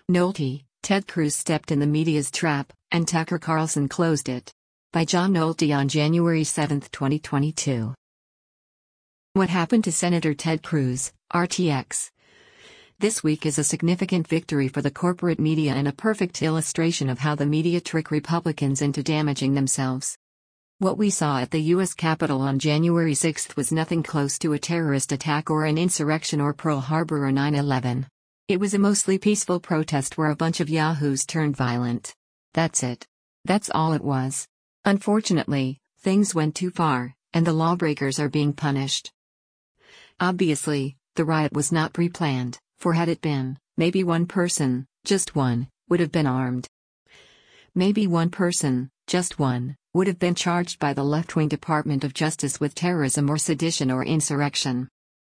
Nolte, Ted Cruz stepped in the media's trap, and Tucker Carlson closed it. By John Nolte on January 7, 2022. What happened to Senator Ted Cruz, RTX? This week is a significant victory for the corporate media and a perfect illustration of how the media trick Republicans into damaging themselves. What we saw at the U.S. Capitol on January 6 was nothing close to a terrorist attack or an insurrection or Pearl Harbor or 9/11. It was a mostly peaceful protest where a bunch of yahoos turned violent. That's it. That's all it was. Unfortunately, things went too far, and the lawbreakers are being punished. Obviously, the riot was not pre-planned, for had it been, maybe one person, just one, would have been armed. Maybe one person, just one, would have been charged by the left-wing Department of Justice with terrorism or sedition or insurrection.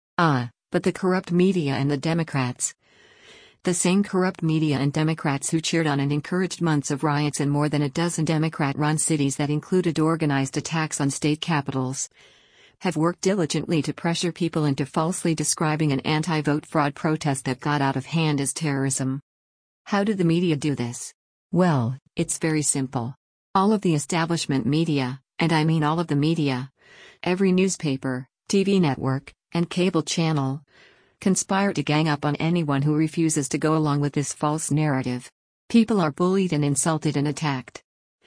But the corrupt media and the Democrats. The same corrupt media and Democrats who cheered on and encouraged months of riots in more than a dozen Democrat-run cities that included organized attacks on state capitals, have worked diligently to pressure people into falsely describing an anti-vote fraud protest that got out of hand as terrorism. How did the media do this? Well, it's very simple. All of the establishment media, and I mean all of the media, every newspaper, TV network, and cable channel, conspire to gang up on anyone who refuses to go along with this false narrative. People are bullied and insulted and attacked.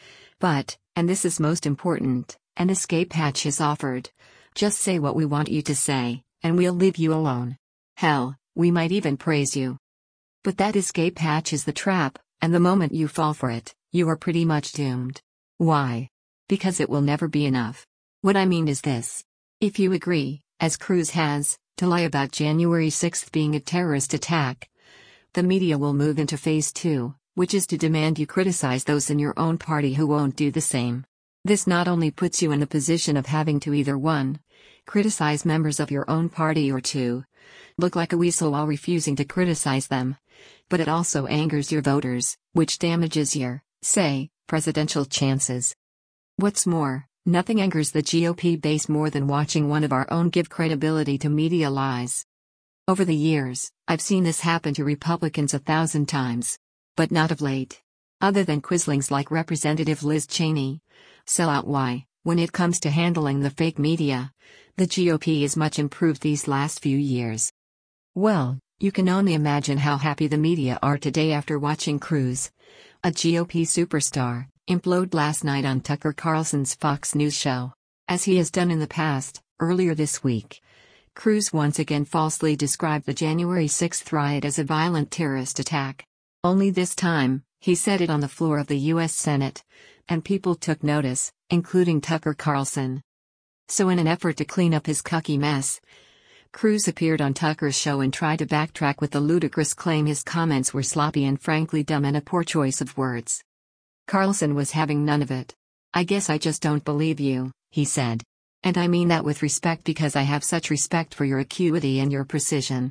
But, and this is most important, an escape hatch is offered. Just say what we want you to say, and we'll leave you alone. Hell, we might even praise you. But that escape hatch is the trap, and the moment you fall for it, you are pretty much doomed. Why? Because it will never be enough. What I mean is this. If you agree, as Cruz has, to lie about January 6 being a terrorist attack, the media will move into phase 2, which is to demand you criticize those in your own party who won't do the same. This not only puts you in the position of having to either 1. Criticize members of your own party or 2. Look like a weasel while refusing to criticize them, but it also angers your voters, which damages your, say, presidential chances. What's more, nothing angers the GOP base more than watching one of our own give credibility to media lies. Over the years, I've seen this happen to Republicans 1,000 times. But not of late. Other than quislings like Representative Liz Cheney. Sellout why, when it comes to handling the fake media, the GOP is much improved these last few years. Well, you can only imagine how happy the media are today after watching Cruz, a GOP superstar, implode last night on Tucker Carlson's Fox News show. As he has done in the past, earlier this week, Cruz once again falsely described the January 6 riot as a violent terrorist attack. Only this time, he said it on the floor of the U.S. Senate, and people took notice, including Tucker Carlson. So in an effort to clean up his cucky mess, Cruz appeared on Tucker's show and tried to backtrack with the ludicrous claim his comments were sloppy and frankly dumb and a poor choice of words. Carlson was having none of it. "I guess I just don't believe you," he said. "And I mean that with respect because I have such respect for your acuity and your precision."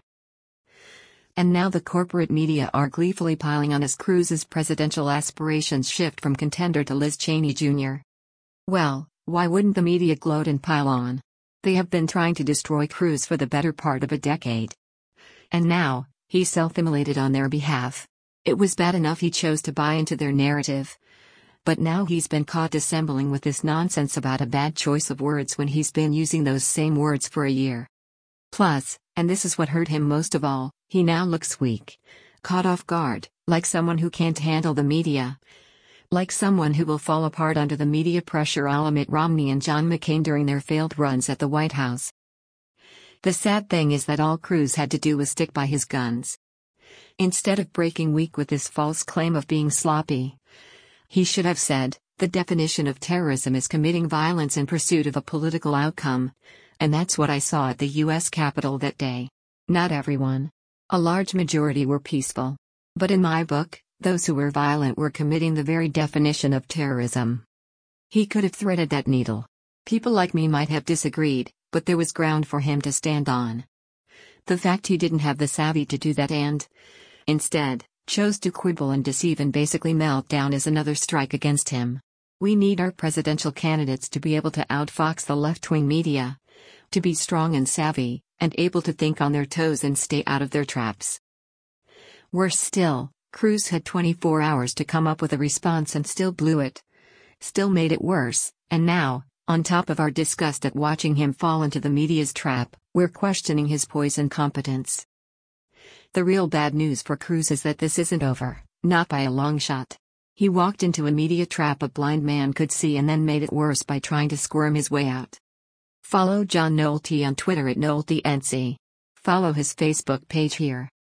And now the corporate media are gleefully piling on as Cruz's presidential aspirations shift from contender to Liz Cheney Jr. Well, why wouldn't the media gloat and pile on? They have been trying to destroy Cruz for the better part of a decade. And now, he's self-immolated on their behalf. It was bad enough he chose to buy into their narrative. But now he's been caught dissembling with this nonsense about a bad choice of words when he's been using those same words for a year. Plus, and this is what hurt him most of all, he now looks weak, caught off guard, like someone who can't handle the media. Like someone who will fall apart under the media pressure a la Mitt Romney and John McCain during their failed runs at the White House. The sad thing is that all Cruz had to do was stick by his guns. Instead of breaking weak with this false claim of being sloppy, he should have said, "The definition of terrorism is committing violence in pursuit of a political outcome." And that's what I saw at the U.S. Capitol that day. Not everyone. A large majority were peaceful. But in my book, those who were violent were committing the very definition of terrorism. He could have threaded that needle. People like me might have disagreed, but there was ground for him to stand on. The fact he didn't have the savvy to do that and, instead, chose to quibble and deceive and basically melt down is another strike against him. We need our presidential candidates to be able to outfox the left-wing media, to be strong and savvy, and able to think on their toes and stay out of their traps. Worse still, Cruz had 24 hours to come up with a response and still blew it. Still made it worse, and now, on top of our disgust at watching him fall into the media's trap, we're questioning his poise and competence. The real bad news for Cruz is that this isn't over, not by a long shot. He walked into a media trap a blind man could see and then made it worse by trying to squirm his way out. Follow John Nolte on Twitter at NolteNC. Follow his Facebook page here.